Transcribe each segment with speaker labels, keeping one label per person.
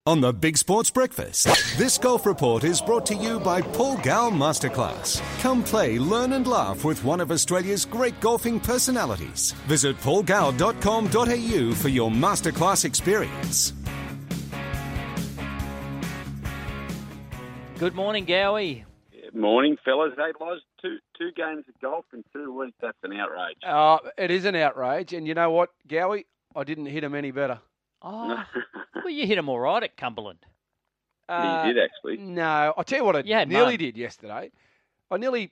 Speaker 1: On the Big Sports Breakfast, this golf report is brought to you by Paul Gow Masterclass. Come play, learn and laugh with one of Australia's great golfing personalities. Visit paulgow.com.au for your masterclass experience.
Speaker 2: Good morning, Gowie.
Speaker 3: Morning, fellas. Hey, Loz, two games of golf in 2 weeks. That's an outrage.
Speaker 4: It is an outrage. And you know what, Gowie? I didn't hit him any better.
Speaker 2: Oh, well, you hit him all right at Cumberland.
Speaker 3: You did, actually.
Speaker 4: No, I'll tell you what I nearly did yesterday. I nearly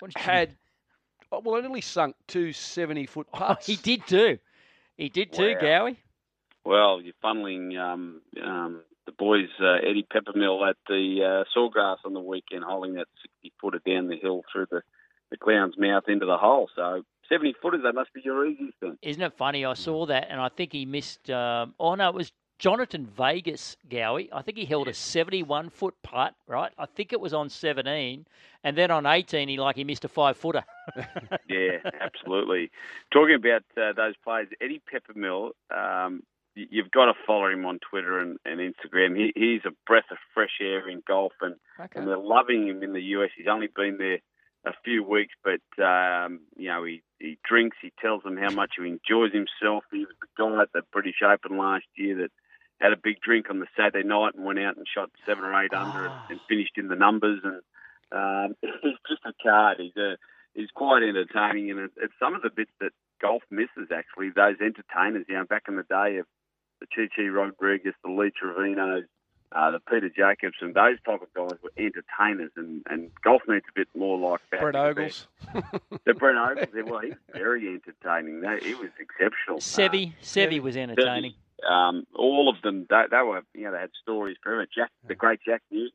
Speaker 4: sunk two 70-foot putts.
Speaker 2: Oh, he did too.
Speaker 3: Wow.
Speaker 2: Gowie.
Speaker 3: Well, you're funneling the boys, Eddie Peppermill, at the Sawgrass on the weekend, holding that 60-footer down the hill through the clown's mouth into the hole. So 70-footers, they must be your easiest then.
Speaker 2: Isn't it funny? I saw that, and I think he missed... it was Jonathan Vegas, Gowie. I think he held a 71-foot putt, right? I think it was on 17, and then on 18, he missed a 5-footer.
Speaker 3: Yeah, absolutely. Talking about those players, Eddie Peppermill, you've got to follow him on Twitter and Instagram. He's a breath of fresh air in golf, and they're loving him in the US. He's only been there a few weeks, but he drinks. He tells them how much he enjoys himself. He was the guy at the British Open last year that had a big drink on the Saturday night and went out and shot 7 or 8 under and finished in the numbers. And he's just a card. He's quite entertaining, and it's some of the bits that golf misses, actually. Those entertainers, back in the day of the Chi Rodriguez, the Lee Trevinos, the Peter Jacobson, those type of guys were entertainers, and golf needs a bit more like that.
Speaker 4: Brett Ogles.
Speaker 3: The Brett Ogles, well, he's very entertaining. He was exceptional.
Speaker 2: Sevy was entertaining.
Speaker 3: All of them, they were, they had stories forever. The great Jack Newton,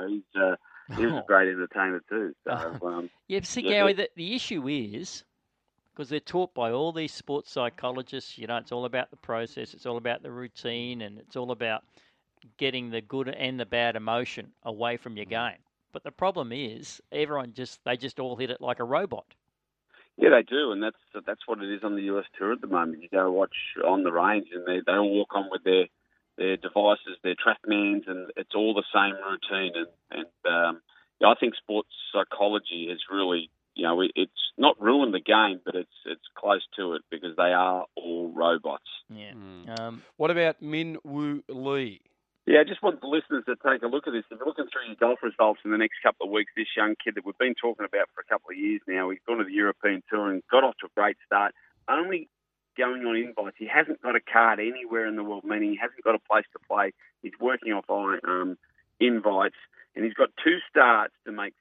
Speaker 3: he was a great entertainer too. So,
Speaker 2: Gowie, the issue is, because they're taught by all these sports psychologists, it's all about the process, it's all about the routine, and it's all about getting the good and the bad emotion away from your game. But the problem is, they just all hit it like a robot.
Speaker 3: Yeah, they do, and that's what it is on the US Tour at the moment. You go watch on the range, and they all walk on with their devices, their TrackMans, and it's all the same routine. And I think sports psychology has really, it's not ruined the game, but it's close to it because they are all robots.
Speaker 2: Yeah.
Speaker 4: What about Min Woo Lee?
Speaker 3: Yeah, I just want the listeners to take a look at this. If you're looking through your golf results in the next couple of weeks, this young kid that we've been talking about for a couple of years now, he's gone to the European Tour and got off to a great start. Only going on invites. He hasn't got a card anywhere in the world, meaning he hasn't got a place to play. He's working off invites, and he's got 2 starts to make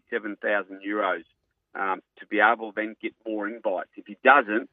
Speaker 3: €67,000 to be able to then get more invites. If he doesn't,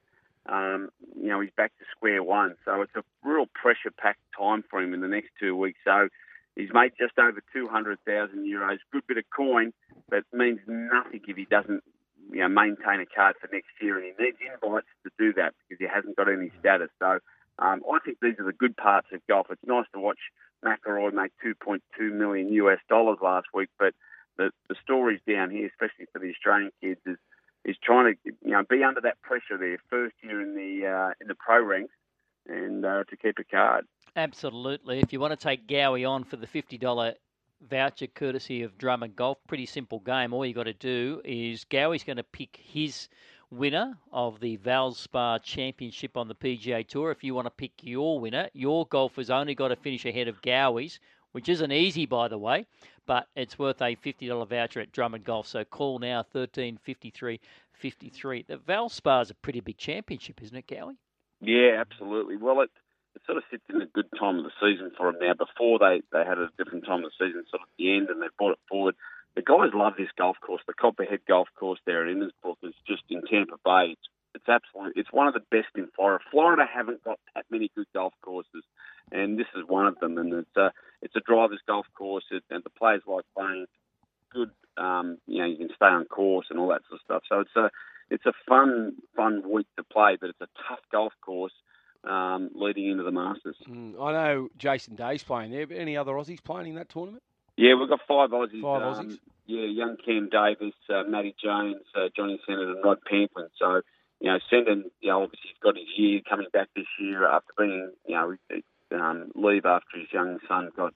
Speaker 3: he's back to square one. So it's a real pressure-packed time for him in the next 2 weeks. So he's made just over €200,000. Good bit of coin, but means nothing if he doesn't, maintain a card for next year. And he needs invites to do that because he hasn't got any status. So I think these are the good parts of golf. It's nice to watch McIlroy make $2.2 million last week, but the stories down here, especially for the Australian kids, is trying to be under that pressure there, first year in the pro ranks, and to keep a card.
Speaker 2: Absolutely. If you want to take Gowie on for the $50 voucher courtesy of Drummond Golf, pretty simple game. All you got to do is Gowie's going to pick his winner of the Valspar Championship on the PGA Tour. If you want to pick your winner, your golfer's only got to finish ahead of Gowie's, which isn't easy, by the way, but it's worth a $50 voucher at Drummond Golf. So call now, 135353. The Valspar's a pretty big championship, isn't it, Gowie?
Speaker 3: Yeah, absolutely. Well, it sort of sits in a good time of the season for them now. Before they had a different time of the season, sort of at the end, and they brought it forward. The guys love this golf course. The Copperhead Golf Course there at Innisbrook is just in Tampa Bay. It's one of the best in Florida. Florida haven't got that many good golf courses, and this is one of them. And it's a driver's golf course, and the players like playing good. You can stay on course and all that sort of stuff. So it's a fun week to play, but it's a tough golf course leading into the Masters.
Speaker 4: I know Jason Day's playing there, but any other Aussies playing in that tournament?
Speaker 3: Yeah, we've got 5 Aussies.
Speaker 4: 5 Aussies?
Speaker 3: Yeah, young Cam Davis, Matty Jones, Johnny Sennett and Rod Pamplin. So, Sendon, obviously he's got his year coming back this year after being, leave after his young son got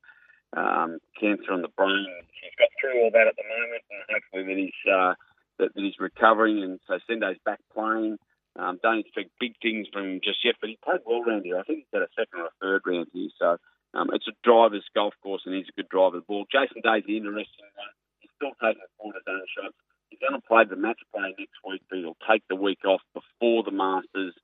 Speaker 3: cancer on the brain. He's got through all that at the moment, and hopefully that he's recovering. And so Sendo's back playing. Don't expect big things from him just yet, but he played well round here. I think he's had a second or a third round here. So it's a driver's golf course, and he's a good driver of the ball. Jason Day's the interesting one. He's still taking the cornerstone shots. He's going to play the match play next week, but he'll take the week off before the Masters,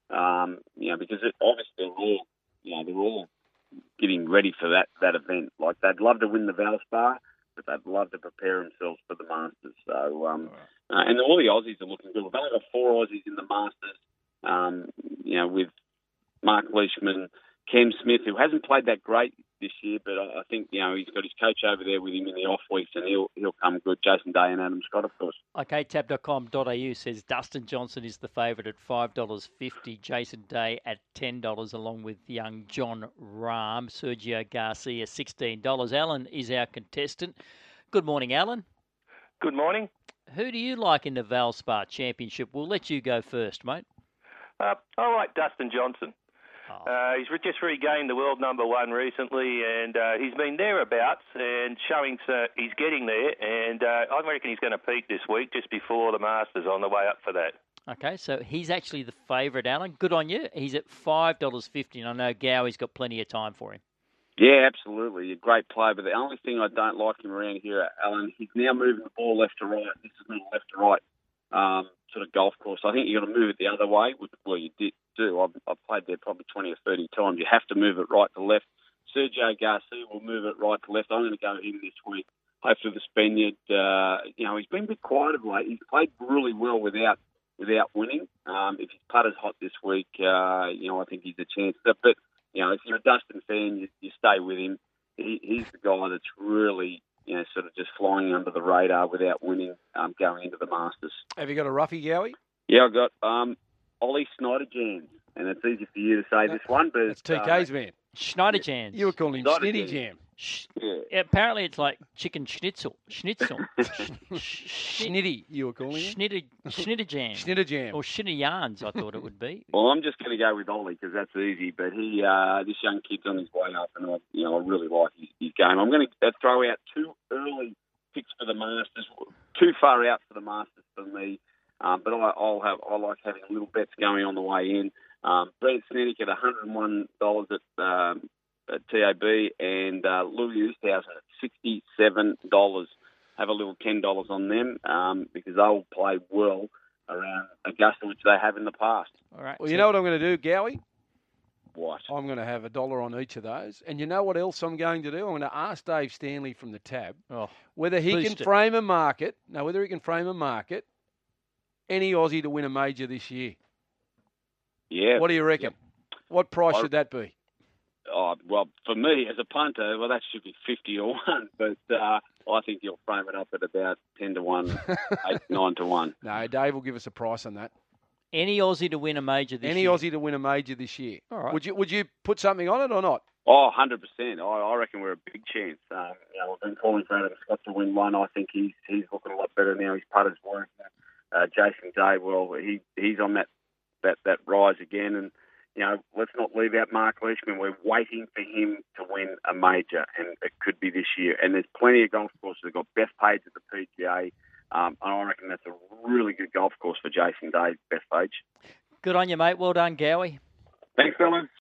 Speaker 3: because obviously they're all getting ready for that event. Like, they'd love to win the Valspar, but they'd love to prepare themselves for the Masters. So, and all the Aussies are looking good. We've only got 4 Aussies in the Masters, with Mark Leishman, Cam Smith, who hasn't played that great this year, but I think, he's got his coach over there with him in the off weeks, and he'll come good. Jason Day and Adam Scott, of course.
Speaker 2: Okay, tab.com.au says Dustin Johnson is the favourite at $5.50, Jason Day at $10, along with young John Rahm, Sergio Garcia $16. Alan is our contestant. Good morning, Alan.
Speaker 5: Good morning.
Speaker 2: Who do you like in the Valspar Championship? We'll let you go first, mate.
Speaker 5: I like Dustin Johnson. He's just regained the world number 1 recently, and he's been thereabouts and showing he's getting there. And I reckon he's going to peak this week just before the Masters on the way up for that.
Speaker 2: Okay, so he's actually the favourite, Alan. Good on you. He's at $5.50, and I know Gowie's got plenty of time for him.
Speaker 3: Yeah, absolutely. A great player, but the only thing I don't like him around here, Alan, he's now moving the ball left to right. This is not a left to right sort of golf course. I think you've got to move it the other way, which, well, you do. I've played there probably 20 or 30 times. You have to move it right to left. Sergio Garcia will move it right to left. I'm going to go him this week. Hopefully the Spaniard, he's been a bit quiet of late. He's played really well without winning. If his putter's hot this week, I think he's a chance. But, if you're a Dustin fan, you stay with him. He's the guy that's really, sort of just flying under the radar without winning, going into the Masters.
Speaker 4: Have you got a roughie, Gowie?
Speaker 3: Yeah, I've got Ollie Schneiderjans, and it's easy for you to say this one, but
Speaker 4: it's TK's man.
Speaker 2: Schneiderjans.
Speaker 4: You were calling him Snitty Jam.
Speaker 2: Yeah, apparently it's like chicken schnitzel.
Speaker 4: Schnitty, you were calling him?
Speaker 2: Schnitterjam.
Speaker 4: Schnitterjam.
Speaker 2: Or Schnitterjans, I thought it would be.
Speaker 3: Well, I'm just going to go with Ollie because that's easy, but this young kid's on his way up, and I really like his game. I'm going to throw out 2 early picks for the Masters, too far out for the Masters for me. But I like having little bets going on the way in. Brent Snedeker at $101 at TAB, and Louis Oosthuizen at $67. Have a little $10 on them because they'll play well around Augusta, which they have in the past.
Speaker 2: All right.
Speaker 4: Well, you know what I'm going to do, Gowie?
Speaker 3: What?
Speaker 4: I'm going to have $1 on each of those. And you know what else I'm going to do? I'm going to ask Dave Stanley from the tab whether he can frame a market. No, whether he can frame a market. Any Aussie to win a major this year? Yeah. What do you reckon? Yep. What price should that be?
Speaker 3: Oh, well, for me as a punter, that should be 50 or 1. But I think you'll frame it up at about 10 to 1, 8, 9 to 1.
Speaker 4: No, Dave will give us a price on that.
Speaker 2: Any Aussie to win a major this year?
Speaker 4: Any Aussie to win a major this year.
Speaker 2: All right.
Speaker 4: Would you put something on it or not?
Speaker 3: Oh, 100%. I reckon we're a big chance. We've been calling for Adam Scott to win one. I think he's looking a lot better now. His putter's working. Jason Day, well, he's on that rise again, and let's not leave out Mark Leishman. We're waiting for him to win a major, and it could be this year. And there's plenty of golf courses. They've got Bethpage at the PGA, and I reckon that's a really good golf course for Jason Day, Bethpage.
Speaker 2: Good on you, mate. Well done, Gowie.
Speaker 3: Thanks, fellas.